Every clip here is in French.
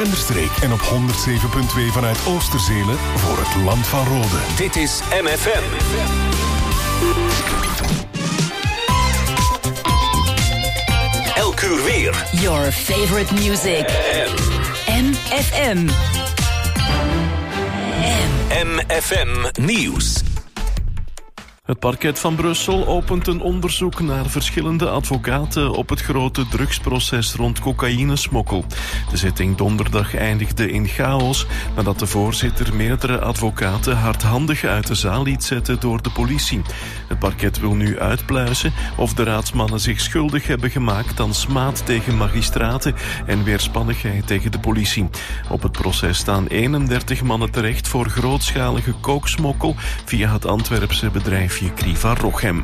Denderstreek en op 107.2 vanuit Oosterzele voor het Land van Rode. Dit is MFM. Elk uur weer. Your favorite music. MFM. MFM Nieuws. Het parket van Brussel opent een onderzoek naar verschillende advocaten op het grote drugsproces rond cocaïnesmokkel. De zitting donderdag eindigde in chaos nadat de voorzitter meerdere advocaten hardhandig uit de zaal liet zetten door de politie. Het parket wil nu uitpluizen of de raadsmannen zich schuldig hebben gemaakt aan smaad tegen magistraten en weerspannigheid tegen de politie. Op het proces staan 31 mannen terecht voor grootschalige kooksmokkel via het Antwerpse bedrijfje Kriva Rochem.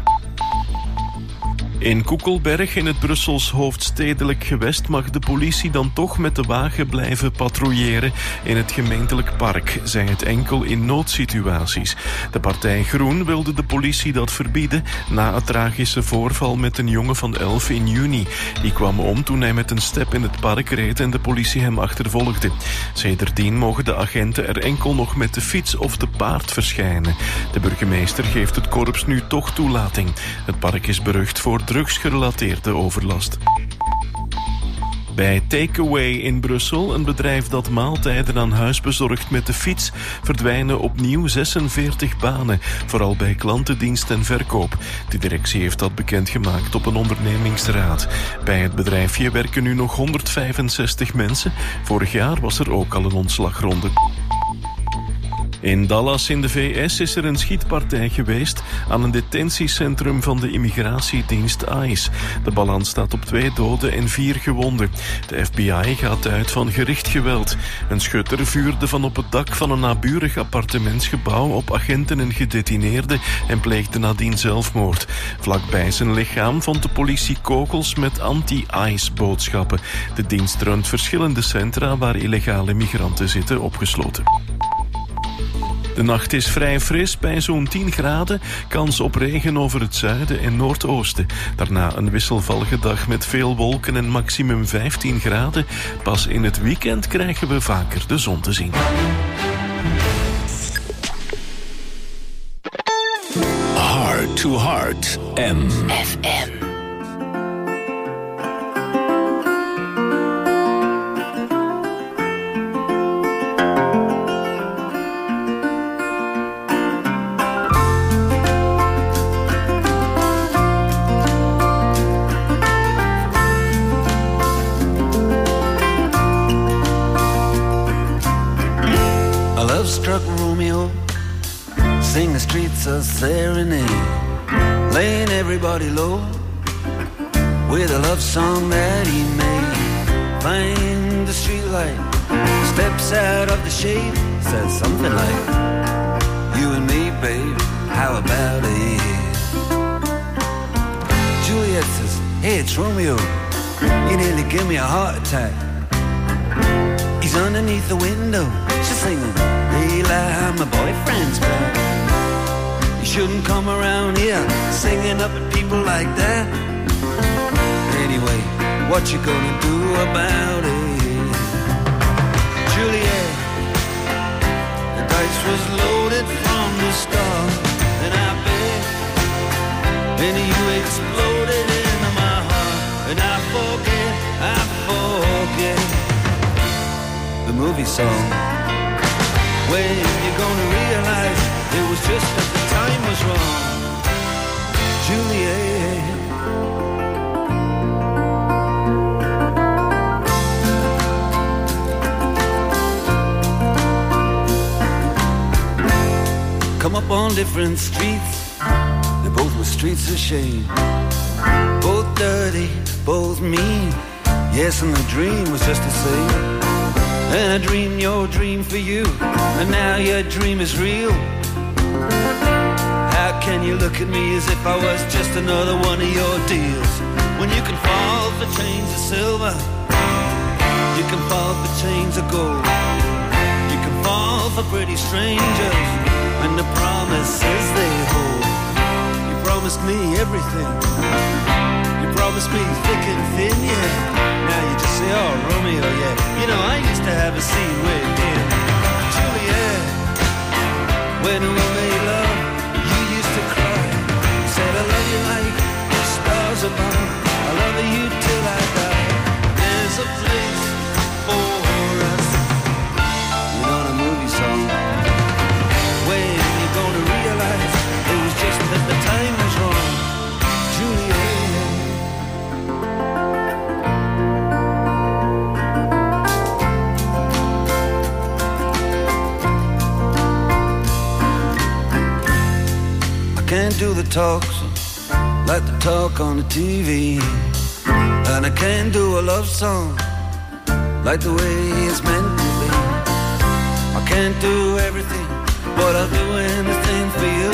In Koekelberg in het Brussels hoofdstedelijk gewest mag de politie dan toch met de wagen blijven patrouilleren in het gemeentelijk park, zij het enkel in noodsituaties. De partij Groen wilde de politie dat verbieden na het tragische voorval met een jongen van 11 in juni. Die kwam om toen hij met een step in het park reed en de politie hem achtervolgde. Sedertdien mogen de agenten er enkel nog met de fiets of te paard verschijnen. De burgemeester geeft het korps nu toch toelating. Het park is berucht voor drugsgerelateerde overlast. Bij Takeaway in Brussel, een bedrijf dat maaltijden aan huis bezorgt met de fiets, verdwijnen opnieuw 46 banen, vooral bij klantendienst en verkoop. De directie heeft dat bekendgemaakt op een ondernemingsraad. Bij het bedrijfje werken nu nog 165 mensen. Vorig jaar was er ook al een ontslagronde. In Dallas in de VS is er een schietpartij geweest aan een detentiecentrum van de immigratiedienst ICE. De balans staat op 2 doden en 4 gewonden. De FBI gaat uit van gericht geweld. Een schutter vuurde van op het dak van een naburig appartementsgebouw op agenten en gedetineerden en pleegde nadien zelfmoord. Vlakbij zijn lichaam vond de politie kogels met anti-ICE boodschappen. De dienst runt verschillende centra waar illegale migranten zitten opgesloten. De nacht is vrij fris bij zo'n 10 graden. Kans op regen over het zuiden en noordoosten. Daarna een wisselvallige dag met veel wolken en maximum 15 graden. Pas in het weekend krijgen we vaker de zon te zien. Heart to Heart. FM. Struck Romeo, sing the streets a serenade, laying everybody low with a love song that he made. Find the streetlight, steps out of the shade, says something like, you and me, babe, how about it? Juliet says, hey, it's Romeo, you nearly give me a heart attack. He's underneath the window, she's singing, Leila, my boyfriend's back. You shouldn't come around here singing up at people like that. Anyway, what you gonna do about it? Juliet, the dice was loaded from the start, and I bet, and you exploded into my heart, and I forget the movie song. When you're gonna realize it was just that the time was wrong, Juliet. Come up on different streets, they both were streets of shame. Both dirty, both mean, yes, and the dream was just the same. And I dreamed your dream for you, and now your dream is real. How can you look at me as if I was just another one of your deals? When you can fall for chains of silver, you can fall for chains of gold, you can fall for pretty strangers, and the promises they hold. You promised me everything, you promised promised me thick and thin, yeah. Now you just say, oh, Romeo, yeah. You know, I used to have a scene with him. Juliet, when we made love, you used to cry. You said, I love you like the stars above. I love you till I die. There's a place for us. You know the movie song. When you're gonna realize it was just that the time was wrong. Juliet. I can't do the talks like the talk on the TV, and I can't do a love song like the way it's meant to be. I can't do everything, but I'll do anything for you.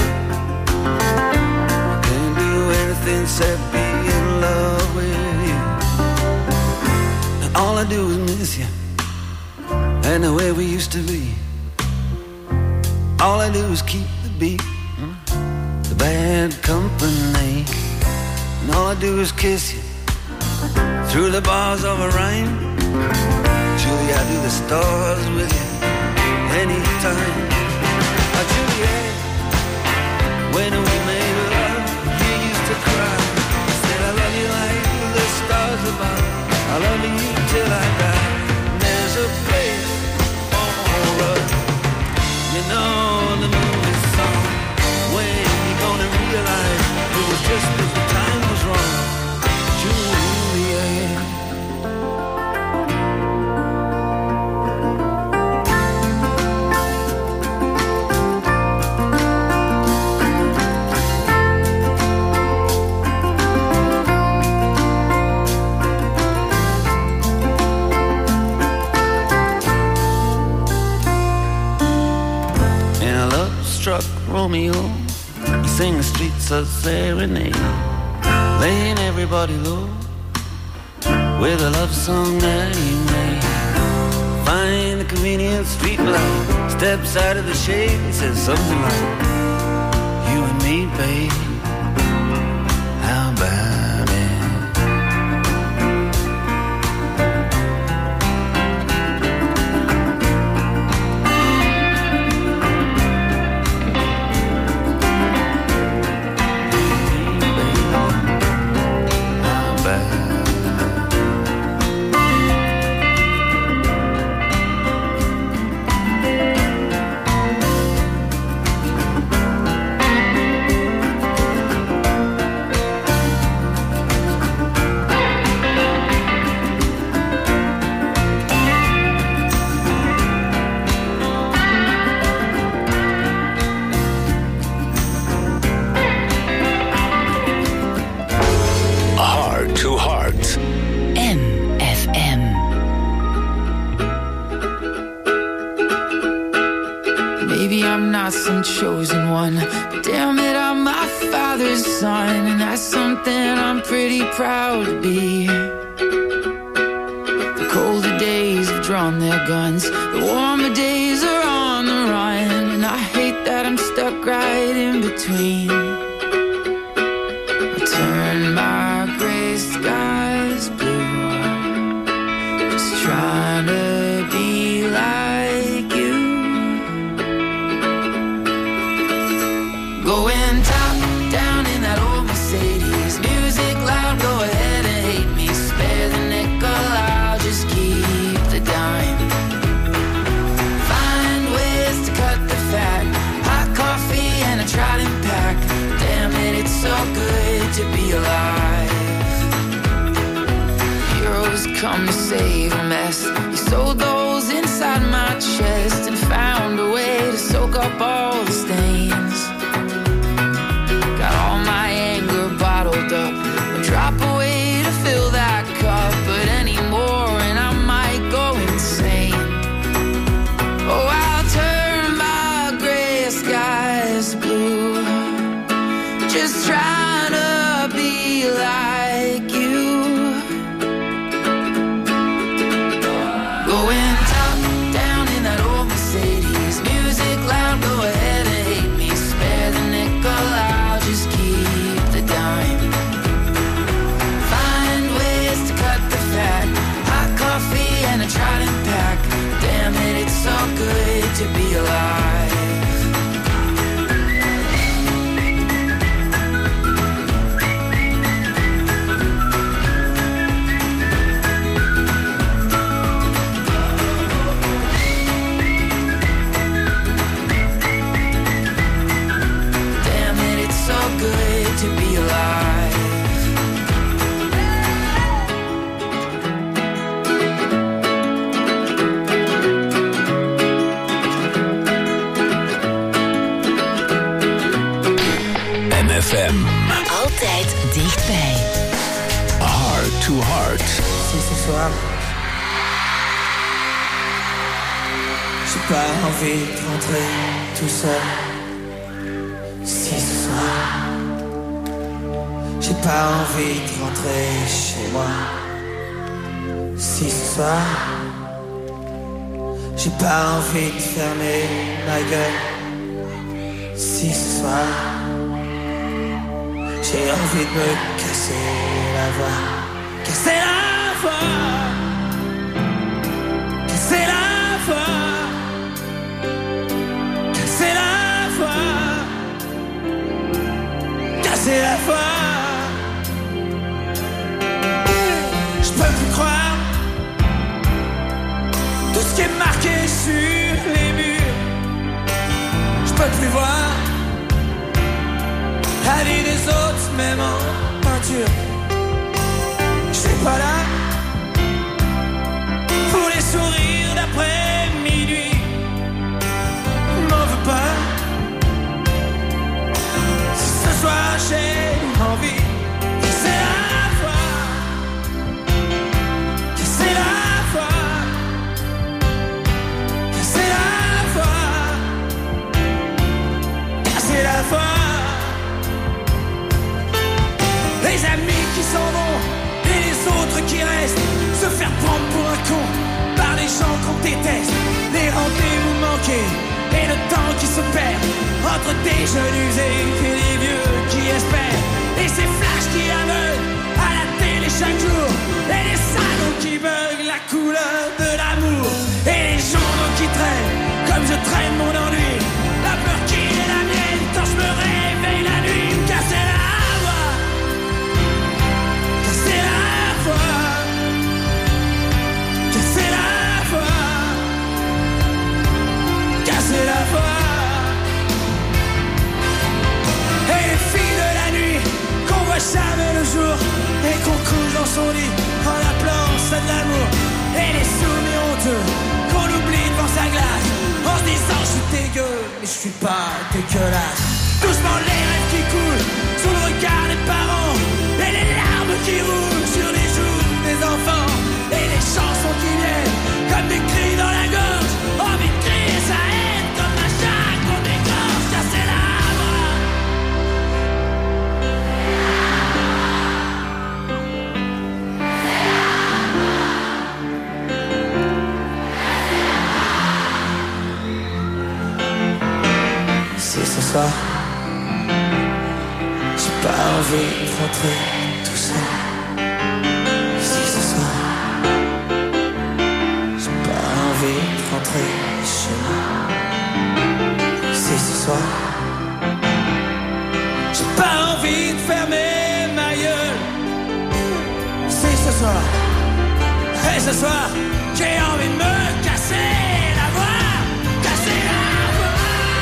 I can't do anything except be in love with you. And all I do is miss you, and the way we used to be. All I do is keep the beat, the bad company. And all I do is kiss you through the bars of a rhyme. Julie, I do the stars with you anytime. Juliet, when we made love, you used to cry. You said, I love you like the stars above. I love you till I die. And there's a place for us. You know the movie song. When you gonna realize it was just that the time was wrong. Juliet. Struck Romeo, he sang the streets of serenade, laying everybody low with a love song that he made. Find a convenient street light, steps out of the shade and says something like, you and me, babe, how about it? Chosen one, but damn it, I'm my father's son, and that's something I'm pretty proud to be. The colder days have drawn their guns, the warmer days are on the run, and I hate that I'm stuck right in between. I turn my gray skies blue, just trying to be like you. Going top down in that old Mercedes, music loud, go ahead and hate me. Spare the nickel, I'll just keep the dime. Find ways to cut the fat, hot coffee and a trident pack. soir j'ai pas envie de rentrer tout seul. Si ce soir j'ai pas envie de rentrer chez moi. Si ce soir j'ai pas envie de fermer ma gueule. Si ce soir j'ai envie de me casser la voix. Casser la voix. Casser la voix. Casser la voix. Casser la voix. Je peux plus croire tout ce qui est marqué sur les murs. Je peux plus voir la vie des autres, même en peinture. Je suis pas là pour les sourires d'après minuit. M'en veux pas. Si ce soir j'ai envie, c'est la foi. C'est la foi. C'est la foi. C'est la foi. Les amis qui s'en vont et les autres qui restent, se faire prendre pour un con par les gens qu'on déteste. Les rendez-vous manqués et le temps qui se perd entre des jeunes usés et les vieux qui espèrent. Et ces flashs qui aveuglent à la télé chaque jour. Et les salons qui veulent la couleur de l'amour. Et les journaux qui traînent comme je traîne mon ennui. La peur qui est la mienne quand je me réveille la nuit. Me casser la voix. Casser la voix. Casser la voix. Casser la voix. Et les filles de la nuit qu'on voit jamais le jour et qu'on couche dans son lit en appelant ça de l'amour. Et les souvenirs honteux qu'on oublie devant sa glace en se disant je suis dégueu mais je suis pas dégueulasse. Doucement les rêves qui coulent sous le regard des parents et les larmes qui roulent sur les joues des enfants. Et les chansons qui viennent comme des cris dans la gorge. Envie de crier sa haine comme un chat qu'on dégorge. Casser la voix. Si ce soir j'ai pas envie de rentrer tout seul. Si ce soir j'ai pas envie de rentrer chez moi. Si ce soir j'ai pas envie de fermer ma gueule. Si ce soir, et ce soir j'ai envie de me casser la voix. Casser la voix.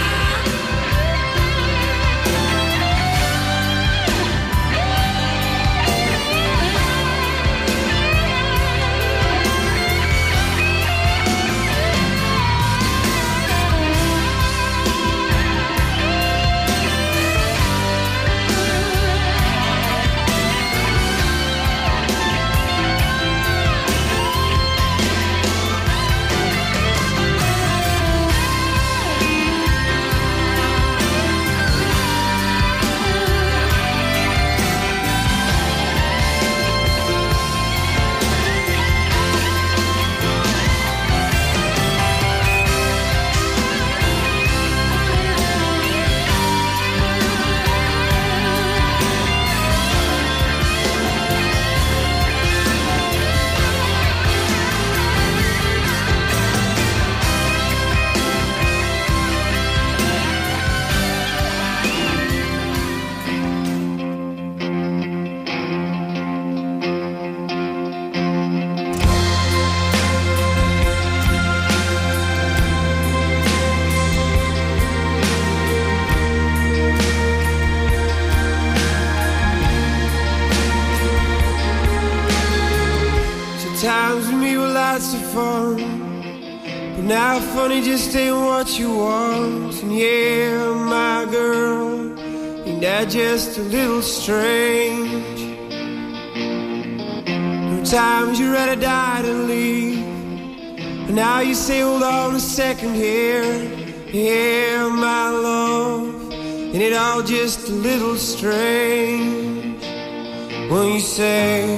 Times with me were lots of fun, but now funny just ain't what you want. And yeah, my girl, ain't that just a little strange? No Sometimes you rather die than leave. But now you say, hold on a second here. Yeah, my love. And it all just a little strange when you say,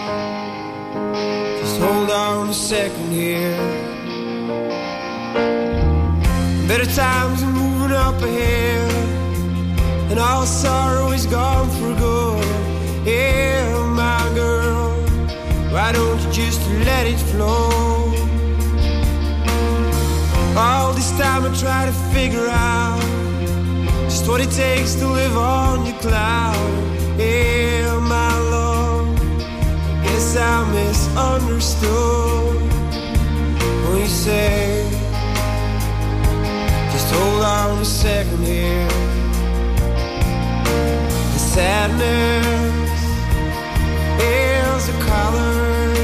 just hold on a second here. Better times are moving up ahead, and all sorrow is gone for good. Yeah, my girl, why don't you just let it flow? All this time I try to figure out just what it takes to live on your cloud. Yeah, my love, I guess I misunderstood when you say, just hold on a second here. The sadness is a color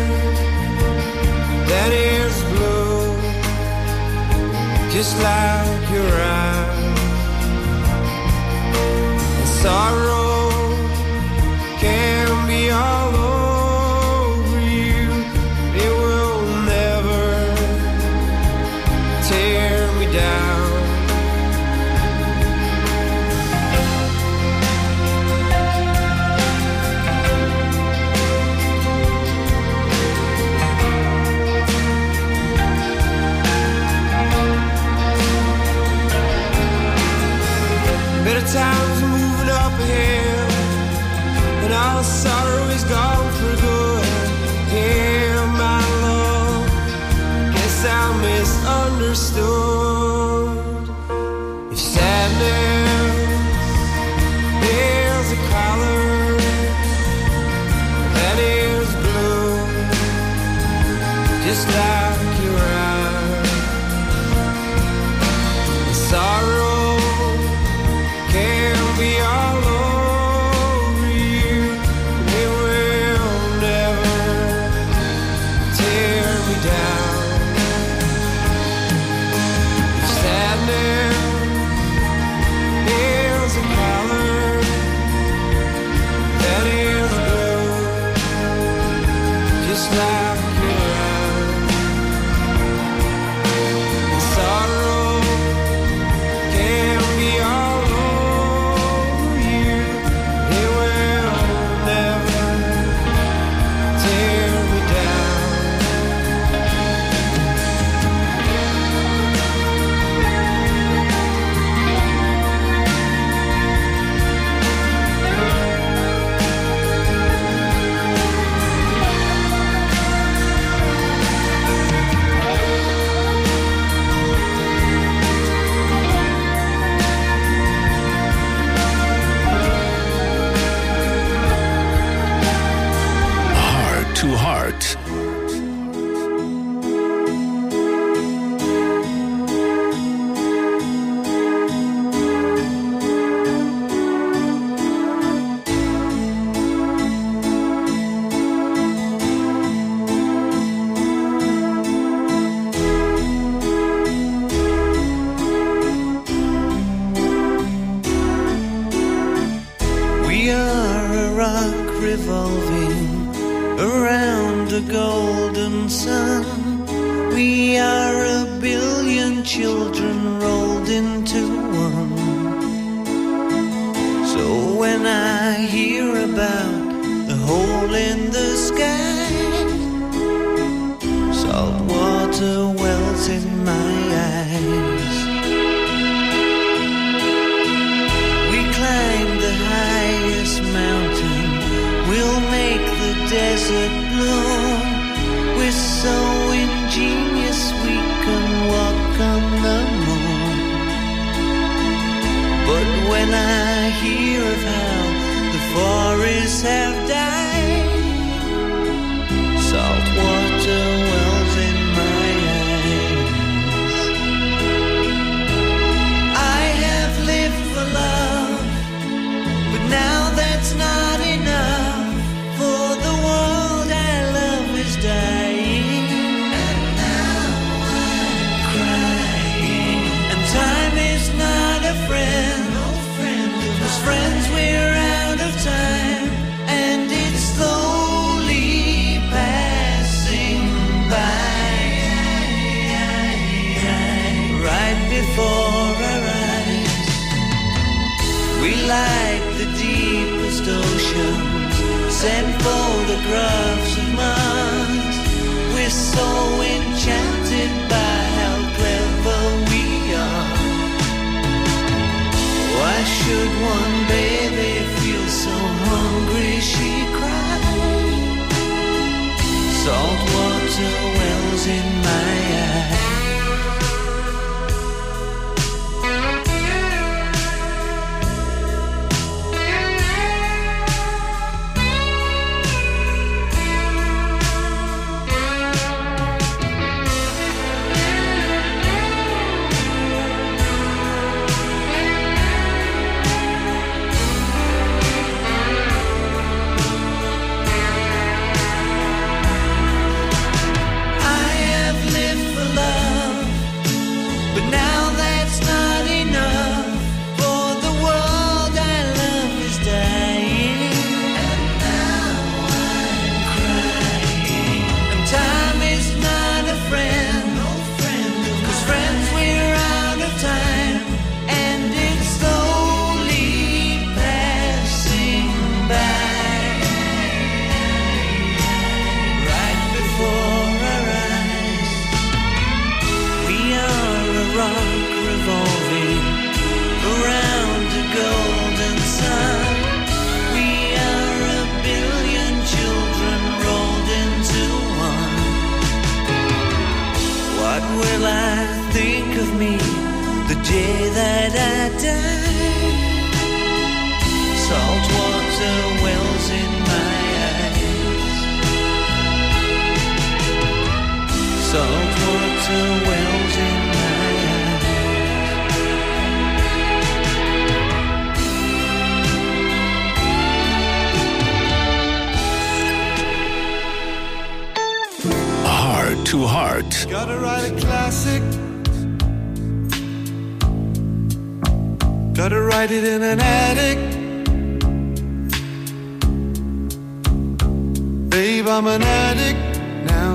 that is blue, just like your eyes. And sorrow can be all over you. It will never tear me down. Better times are moving up ahead, and all sorrow is gone for good. Yeah, my love, guess I misunderstood. If sadness is a color that is blue, just like your eyes, and sorrow can be all over you. It will never tear me down. Sadness is a color that is blue, just like your eyes. And sorrow can be all over you. It will never tear me down. Heart to Heart. We are a rock revolving around a golden sun. We are a billion children rolled into one. So when I hear about the hole in the sky, salt water wells in my eyes. We climb the highest mountain, we'll make the desert bloom. We're so ingenious we can walk on the moon. But when I hear of how the forests have died, salt water wells in my eyes. I have lived for love, but now that's not enough. For the world I love is dying, and now I'm crying. And time is not a friend, no friend. 'Cause friends, we're out of time, and it's slowly passing. vast oceans, send photographs of Mars. We're so enchanted by how clever we are. Why should one baby feel so hungry she cried? Salt water wells in my eyes. to Heart. Gotta write a classic. Gotta write it in an attic. Babe, I'm an addict now.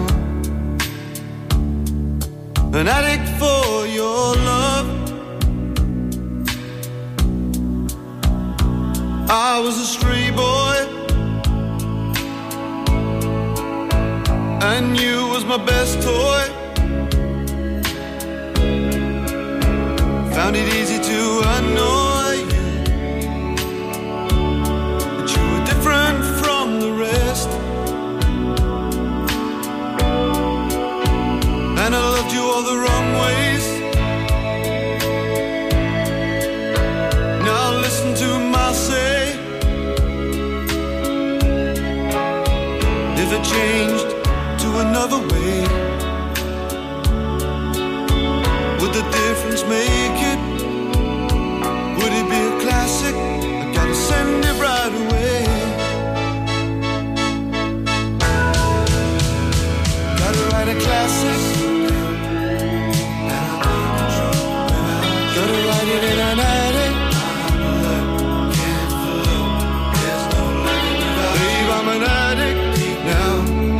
An addict for your love. I was a stray boy, and you was my best toy. Found it easy to annoy you, but you were different from the rest. And I loved you all the wrong ways. Now listen to my say. If it changed to another way, would the difference make it? Would it be a classic? I gotta send it right away. Gotta write a classic. Gotta write it in an attic. Babe, I'm an addict now.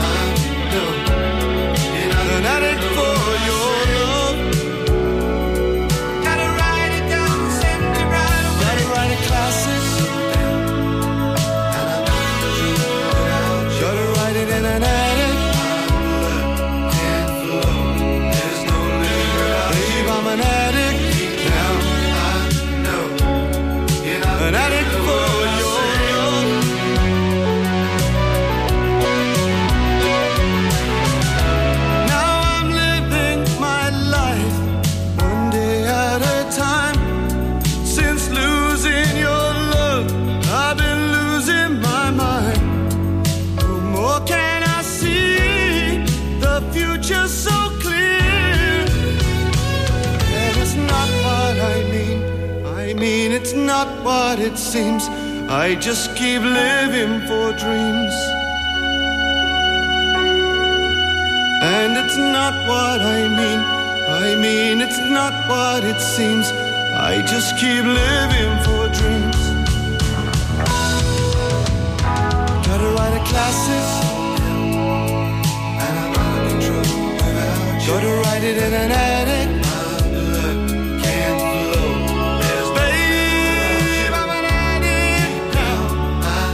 An addict for your love. Gotta write it down, send it right away. Gotta write a classic. Gotta write it in an attic. Babe, I'm an addict now. An addict for your love. Now I'm living my life one day at a time. Since losing your love, I've been losing my mind. No more can I see the future so clear. That is not what I mean. I mean, it's not what it seems. I just keep living for dreams. And it's not what I mean. I mean, it's not what it seems. I just keep living for dreams. Gotta write a classic. And I'm out of control without you. Gotta write it in an attic. Can't flow. Babe, I'm an addict now.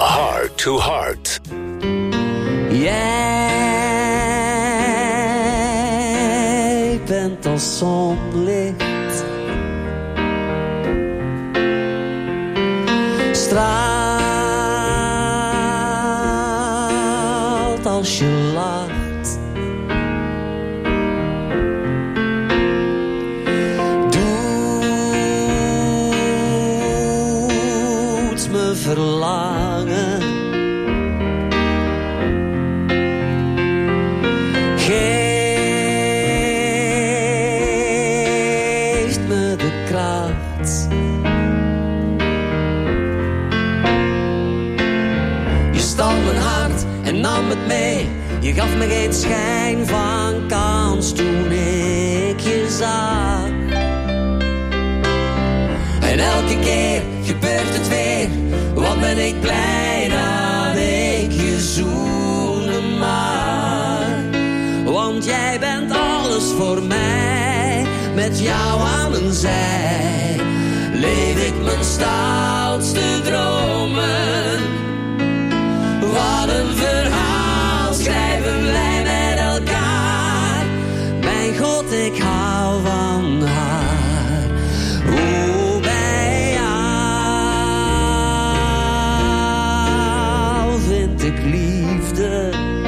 Heart to Heart. Jij bent als zonlicht, straalt als je lacht. Doet me verlangen. Geeft me de kracht. Je stal mijn hart en nam het mee. Je gaf me geen schijn van kans toen ik je zag. En elke keer gebeurt het weer. Wat ben ik blij dat ik je zoenen mag. Want jij bent alles voor mij. Met jou aan mijn zij leef ik mijn stoutste dromen. Wat een verhaal schrijven wij met elkaar. Mijn God, ik hou van haar. Hoe bij jou vind ik liefde.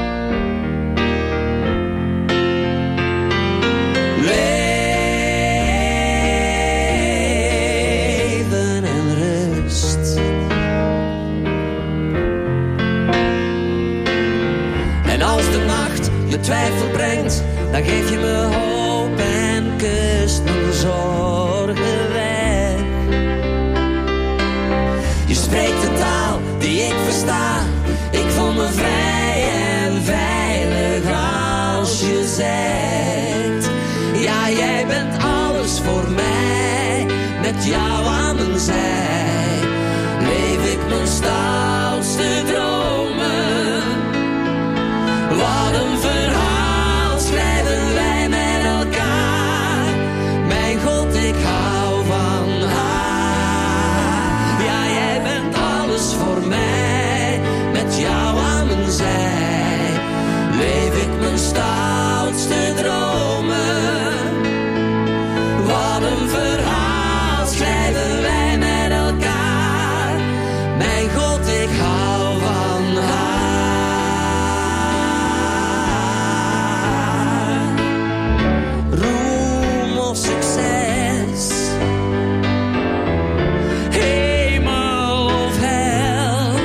Leven en rust. En als de nacht je twijfel brengt, dan geef je me hoop en kust mijn zorgen weg. Je spreekt de taal die ik versta. Ik voel me vrij en veilig als je zegt. Ja, jij bent alles voor mij. Met jou aan mijn zij leef ik mijn stoutste dromen. Wat een verhaal schrijven wij met elkaar. Mijn God, ik hou van haar. Ja, jij bent alles voor mij. Met jou aan mijn zij leef ik mijn stoutste dromen. Wat een verhaal schrijven wij met elkaar. Mijn God, ik hou van haar. Roem of succes, hemel of hel.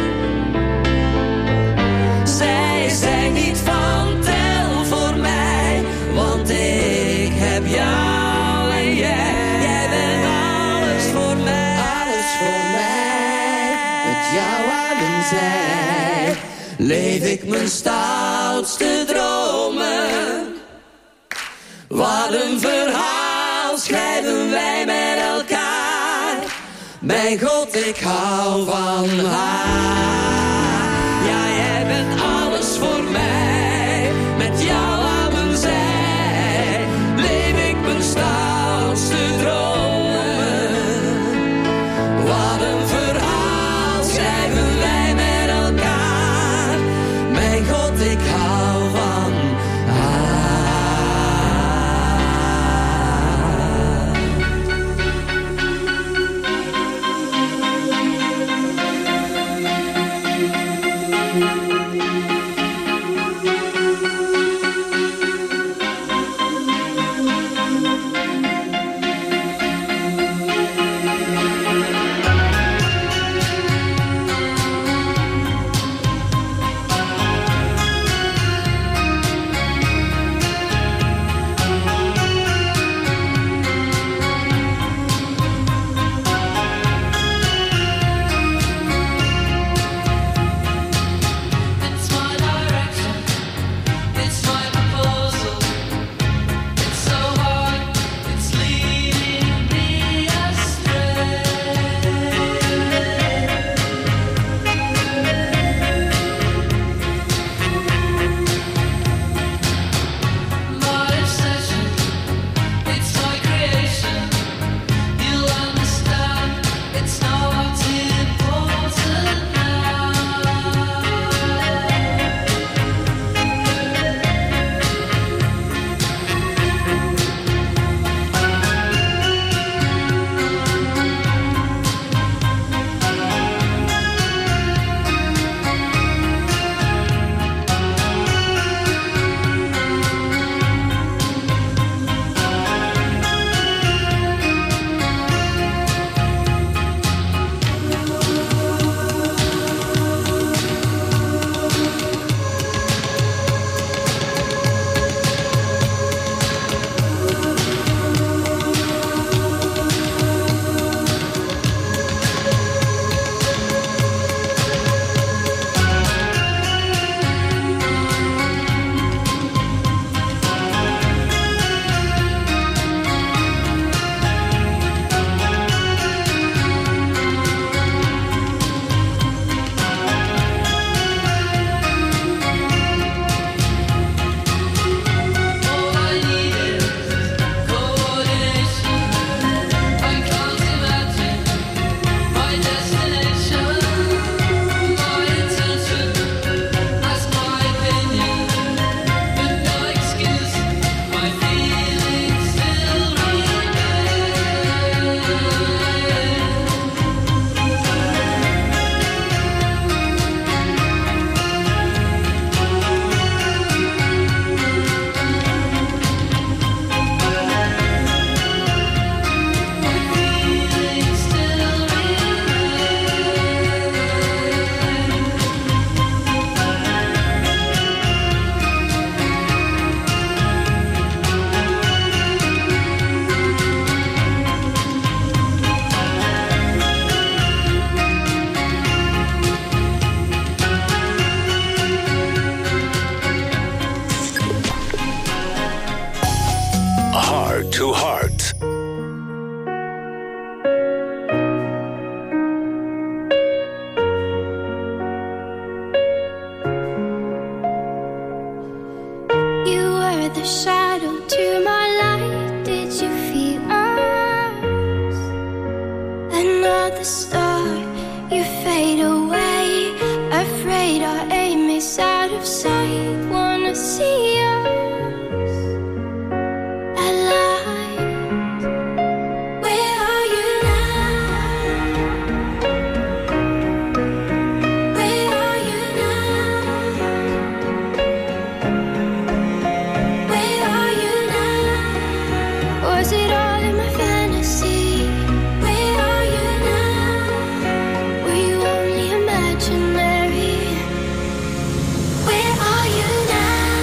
Zij zijn niet van tel voor mij, want ik heb jou en jij bent alles voor mij. Alles voor mij, met jou aan mijn zij leef ik mijn stoutste dromen. Wat een verhaal schrijven wij met elkaar. Mijn God, ik hou van haar. Ja, jij bent alles voor mij. Met jou aan mijn zij leef ik mijn stoutste dromen. Wat een verhaal schrijven wij met elkaar. Mijn God, ik hou van haar. were the shadow to my light. Did you feel us? Another star, you fade away. Afraid our aim is out of sight. Wanna see us alive. Where are you now? Where are you now? Where are you now? Was it all in my fantasy? Where are you now? Were you only imaginary? Where are you now?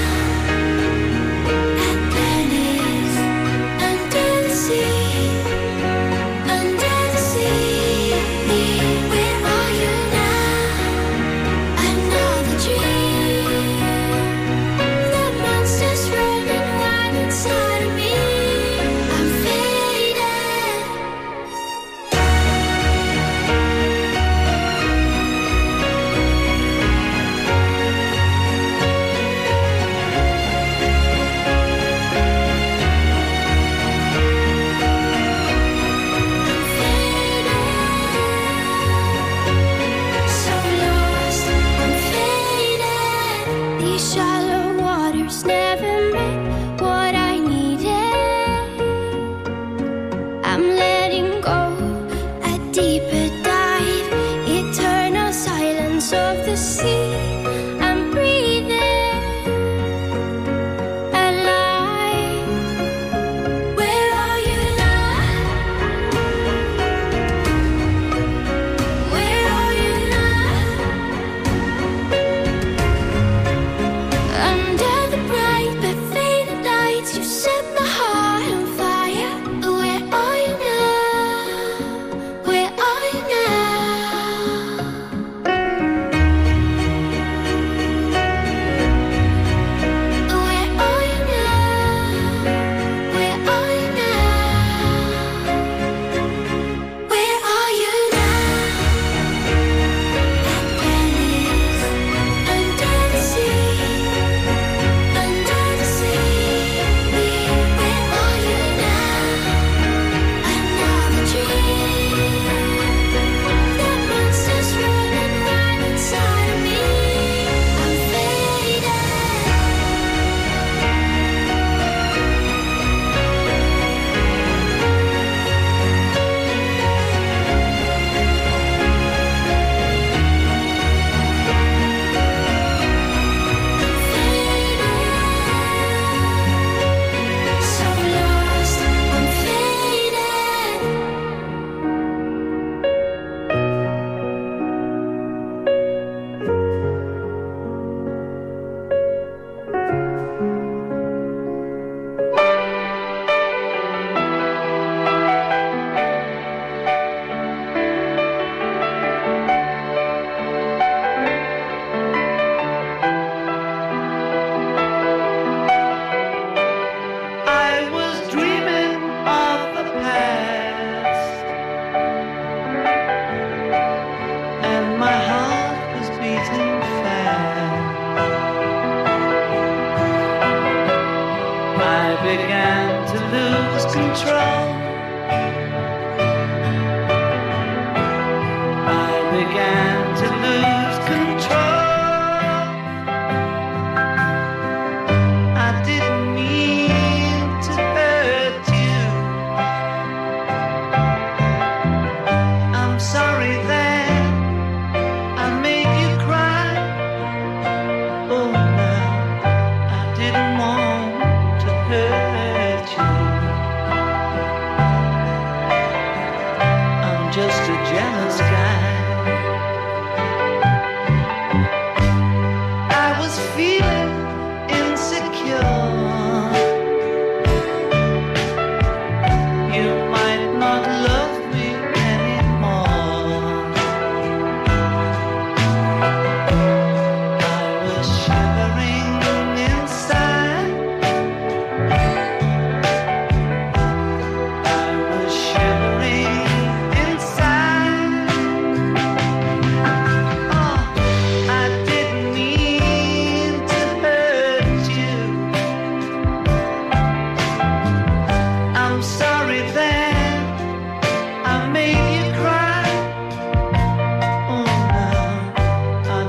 Atlantis, under the sea, under the sea. Where are you now? Another dream. The monster's running wild inside of me. I'm faded. So lost, I'm faded. These shallow waters never met what I needed. I'm letting go, a deeper dive, eternal silence of the sea. I'm breathing alive. Where are you now? Where are you now? Under the bright but faded lights, you set my heart on fire. Where are you now? Where are you now? Where are you now? Where are you now? Where are you now? Atlantis, under the sea, under the sea. Where are you now? Another dream. The monster's running wild inside of me. I'm faded. So lost, I'm faded. I was dreaming of the past, and my heart was beating fast. I began to lose control. I began to lose control. I didn't mean to hurt you. I'm sorry that I made you cry. Oh no, I didn't want to hurt you.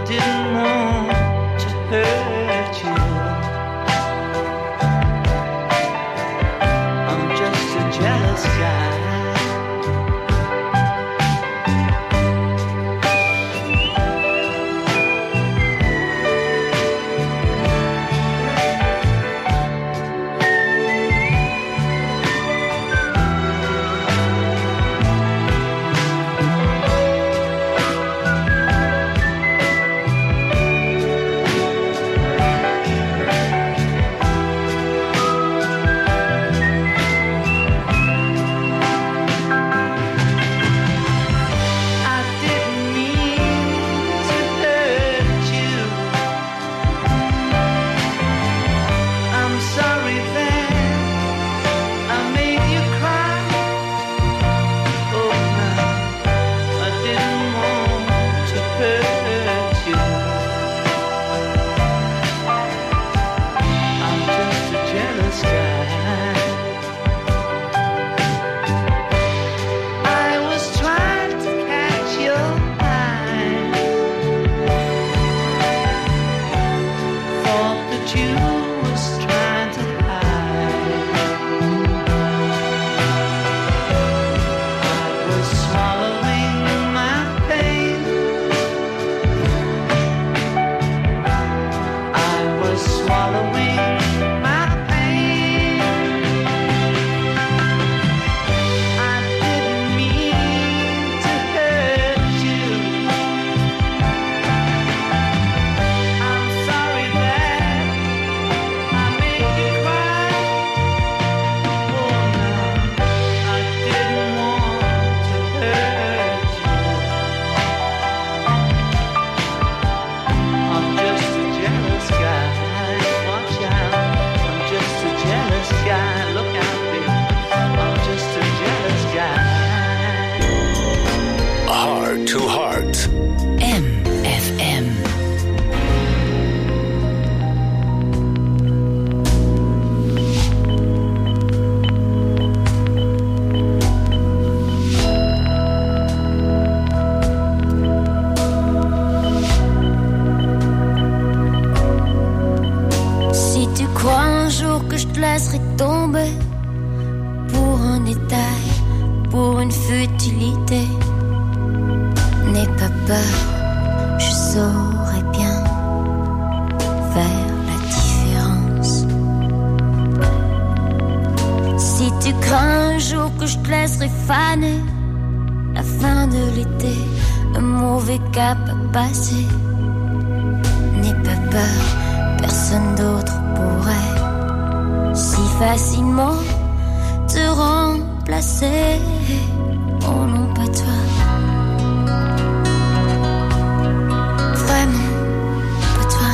didn't want to hurt you. I'm just a jealous guy. N'aie pas peur, personne d'autre pourrait si facilement te remplacer. Oh non, pas toi. Vraiment, pas toi.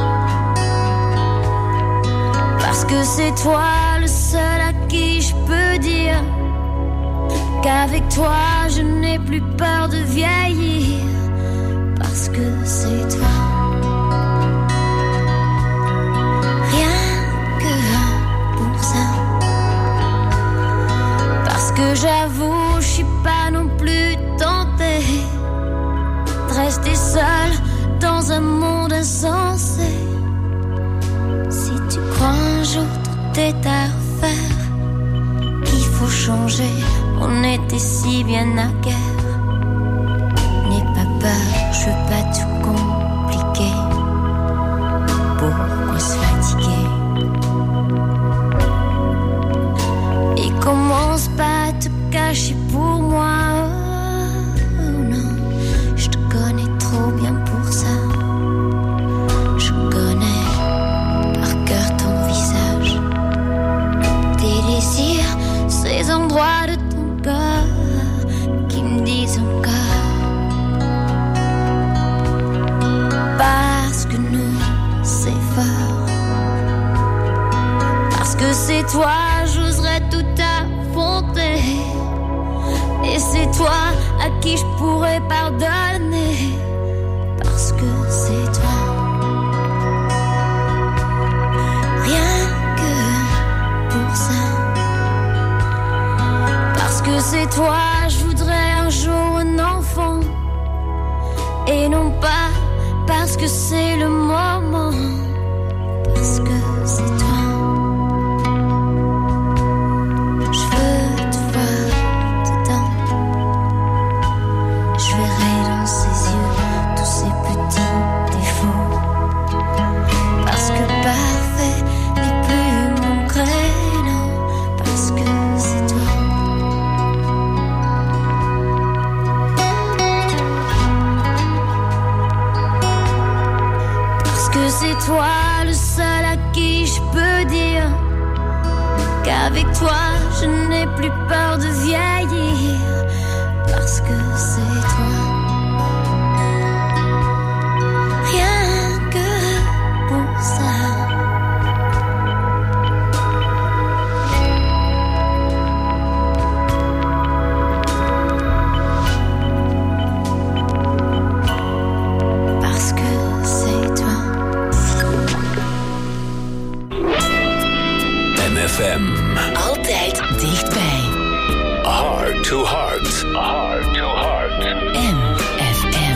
Parce que c'est toi le seul à qui je peux dire qu'avec toi je n'ai plus peur de vieillir. Parce que c'est toi. Rien que pour ça. Parce que j'avoue, je suis pas non plus tentée de rester seule dans un monde insensé. Si tu crois un jour tout est à refaire, qu'il faut changer, on était si bien à guerre. N'aie pas peur, je veux pas tout compliquer. Pourquoi se fatiguer? Et commence pas à te cacher pour moi. Oh non, je te connais trop bien pour ça. Je connais par cœur ton visage, tes désirs, ces endroits de ton corps qui me disent encore. Parce que nous, c'est fort. Parce que c'est toi, j'oserais tout affronter. Et c'est toi à qui je pourrais pardonner. Parce que c'est toi. Rien que pour ça. Parce que c'est toi, je voudrais un jour un enfant. Et non pas parce que c'est le moment, parce que c'est toi. Je veux te voir dedans. Je verrai dans ses yeux tous ces petits défauts, parce que parfait n'est plus mon créneau, parce que c'est toi. Parce que c'est toi le seul à qui je peux dire qu'avec toi je n'ai plus peur de vieillir, parce que c'est toi. Rien que pour ça. Parce que c'est toi. MFM. Altijd dichtbij. Heart to heart. Heart to heart. MFM.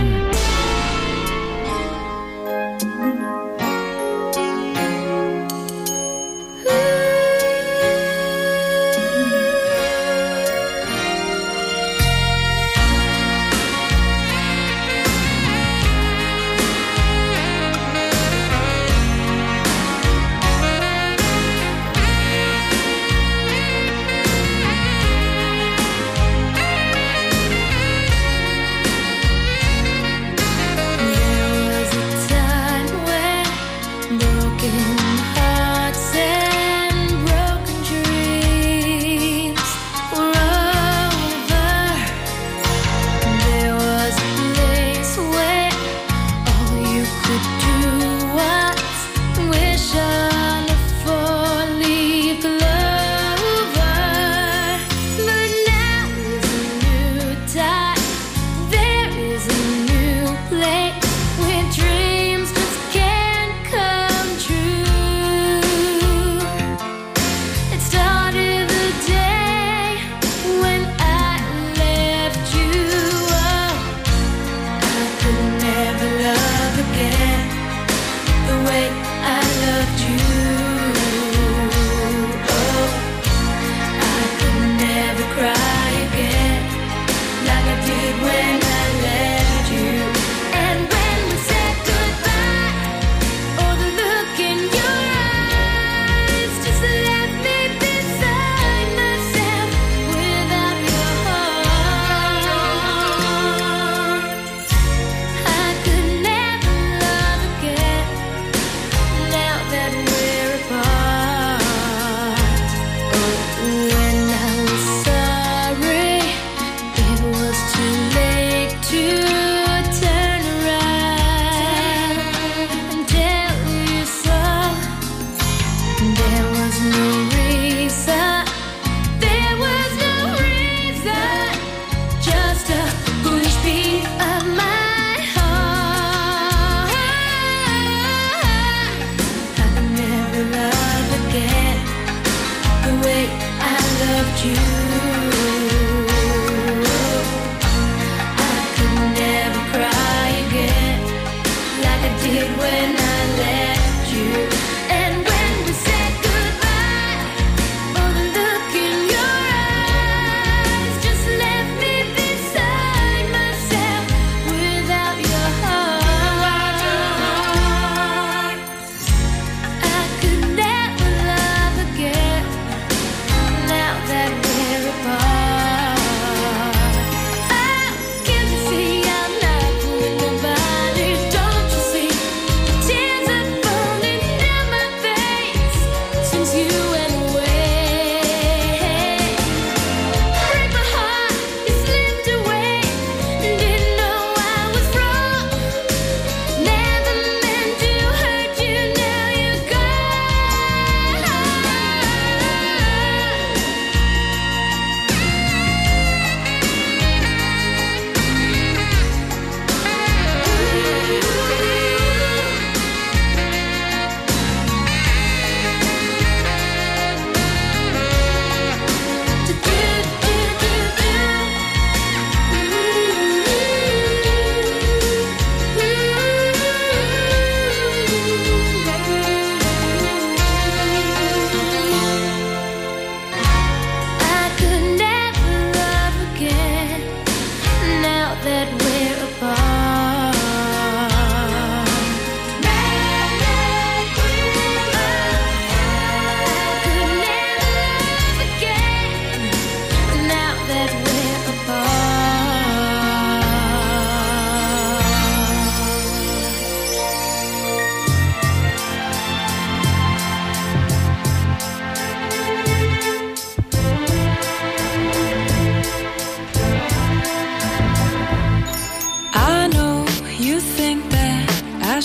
Tears are falling down.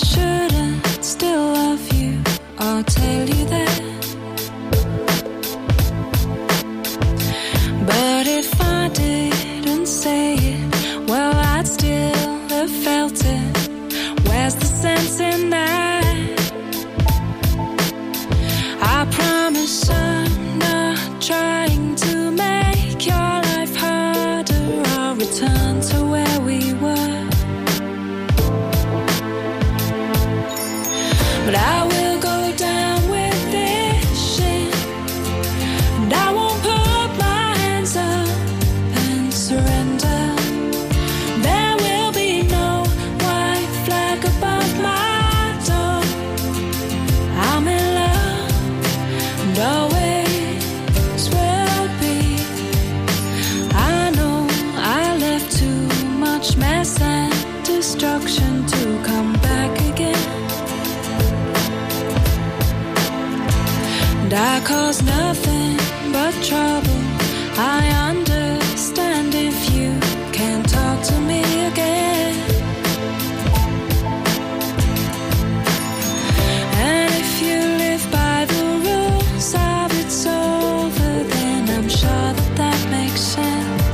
shouldn't still love you or tell you that. But if I didn't say it, well, I'd still have felt it. Where's the sense in that? I promise I'm not trying to make your life harder. I'll return to where we were. But I will go down with this shit, and I won't put my hands up and surrender. There will be no white flag above my door. I'm in love and always will be. I know I left too much mess and destruction to come back again. And I cause nothing but trouble. I understand if you can't talk to me again. And if you live by the rules of it's over, then I'm sure that that makes sense.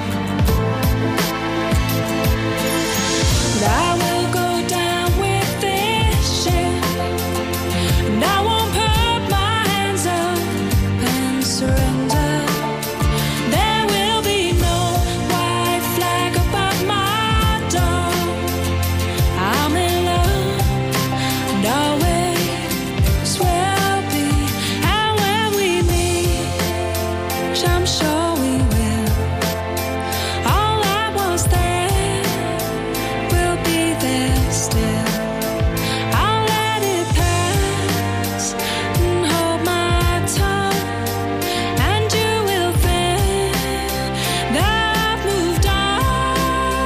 And I will go down with this shit, and I won't put my hands up and surrender. There will be no white flag above my door. I'm in love and always will be. And when we meet, which I'm sure we will, all that was there will be there still. I'll let it pass and hold my tongue, and you will think that I've moved on.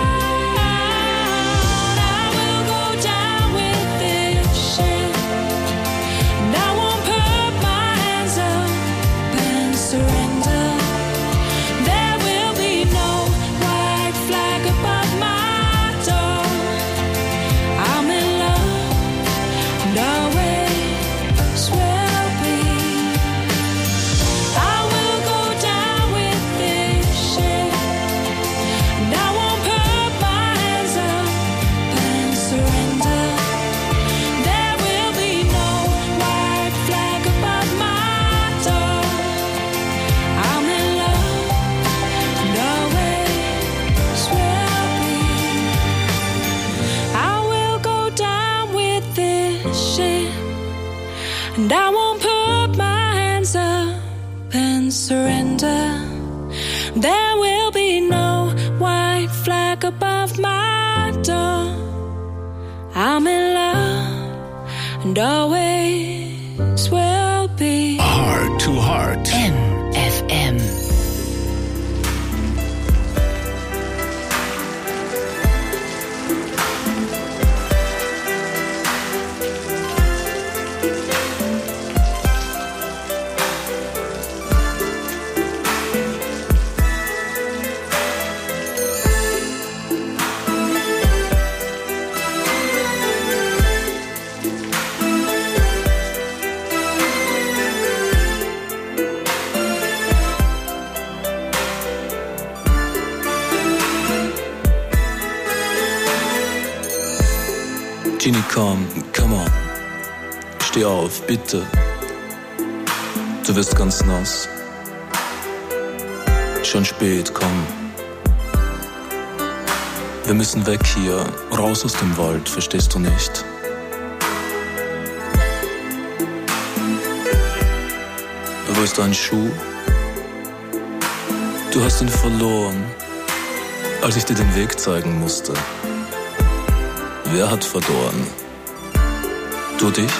I will go down with this shit, and I won't put my hands up and surrender. There will be no white flag above my door. I'm in love and always will be. I will go down with this shit, and I won't put my hands up and surrender. There will be no white flag above my door. I'm in love and always will be. I will go down with this shit, and I won't put my hands up and surrender. There will be no white flag above my door. I'm in love and always will be. Heart to Heart. MFM. Genie, komm, come on. Steh auf, bitte. Du wirst ganz nass. Schon spät, komm. Wir müssen weg hier, raus aus dem Wald, verstehst du nicht? Wo ist dein Schuh? Du hast ihn verloren, als ich dir den Weg zeigen musste. Wer hat verloren? Du dich?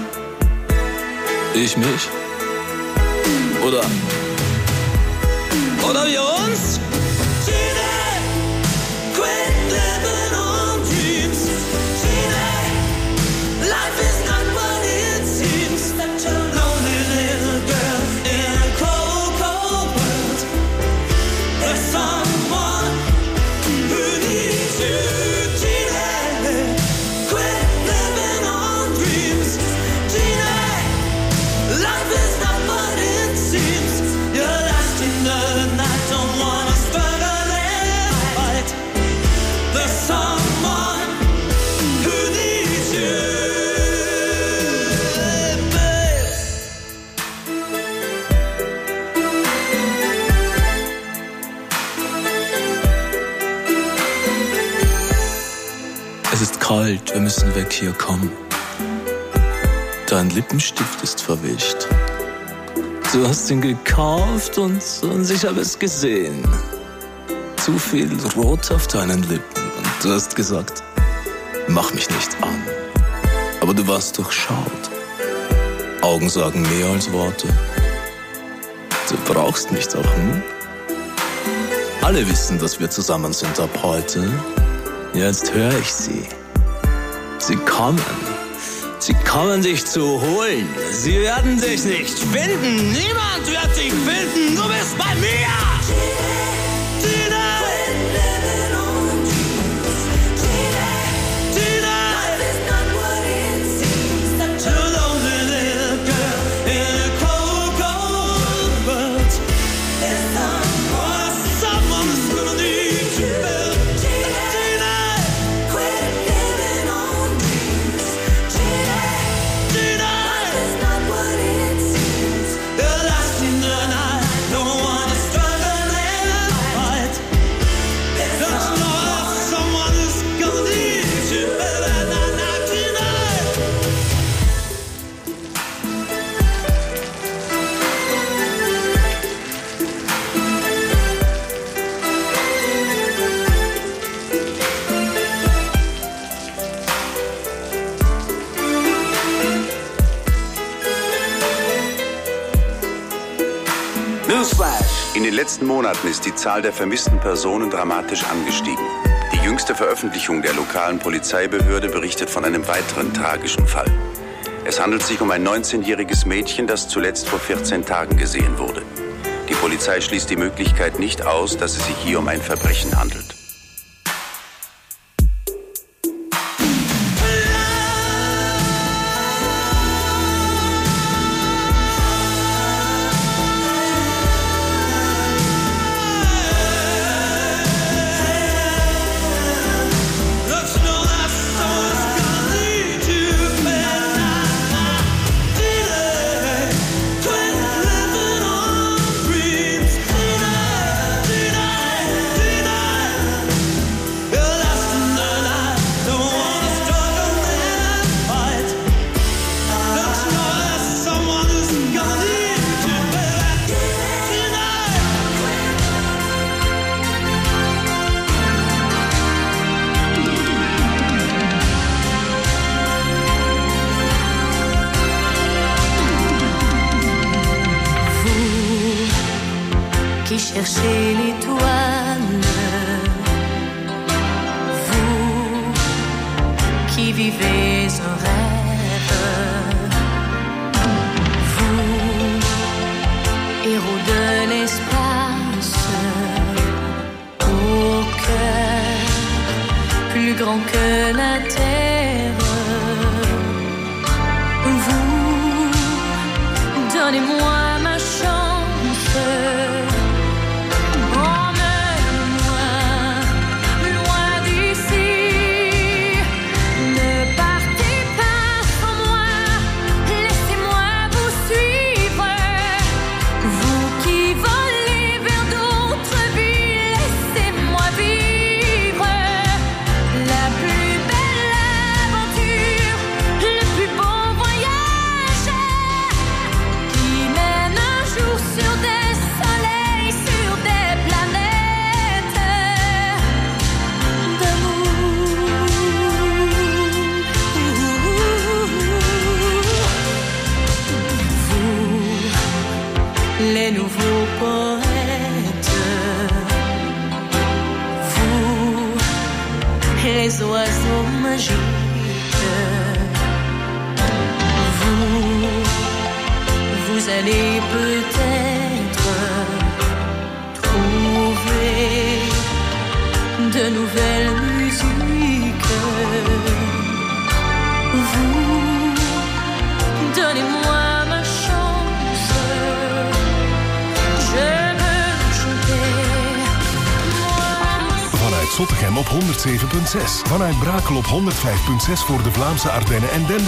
Ich mich? Oder wir uns? Life is not what it seems. Such a lonely little girl in a cold, cold world. There's someone who needs you. Quit living kalt, wir müssen weg hier, komm. Dein Lippenstift ist verwischt. Du hast ihn gekauft und ich habe es gesehen. Zu viel Rot auf deinen Lippen und du hast gesagt, mach mich nicht an. Aber du warst durchschaut. Augen sagen mehr als Worte. Du brauchst mich doch, hm? Alle wissen, dass wir zusammen sind ab heute. Jetzt höre ich sie. Sie kommen. Sie kommen dich zu holen. Sie werden dich nicht finden. Niemand wird dich finden. Du bist bei mir. In den letzten Monaten ist die Zahl der vermissten Personen dramatisch angestiegen. Die jüngste Veröffentlichung der lokalen Polizeibehörde berichtet von einem weiteren tragischen Fall. Es handelt sich um ein 19-jähriges Mädchen, das zuletzt vor 14 Tagen gesehen wurde. Die Polizei schließt die Möglichkeit nicht aus, dass es sich hier um ein Verbrechen handelt. Cherchez l'étoile, vous qui vivez un rêve, vous, héros de l'espace, au cœur plus grand que la terre, vous, donnez-moi ma chance. Les nouveaux poètes, vous, les oiseaux magiques, vous allez peut-être trouver de nouvelles musiques. Vous, donnez-moi ma chance. Vanuit Zottegem op 107.6. Vanuit Brakel op 105.6 voor de Vlaamse Ardennen en Den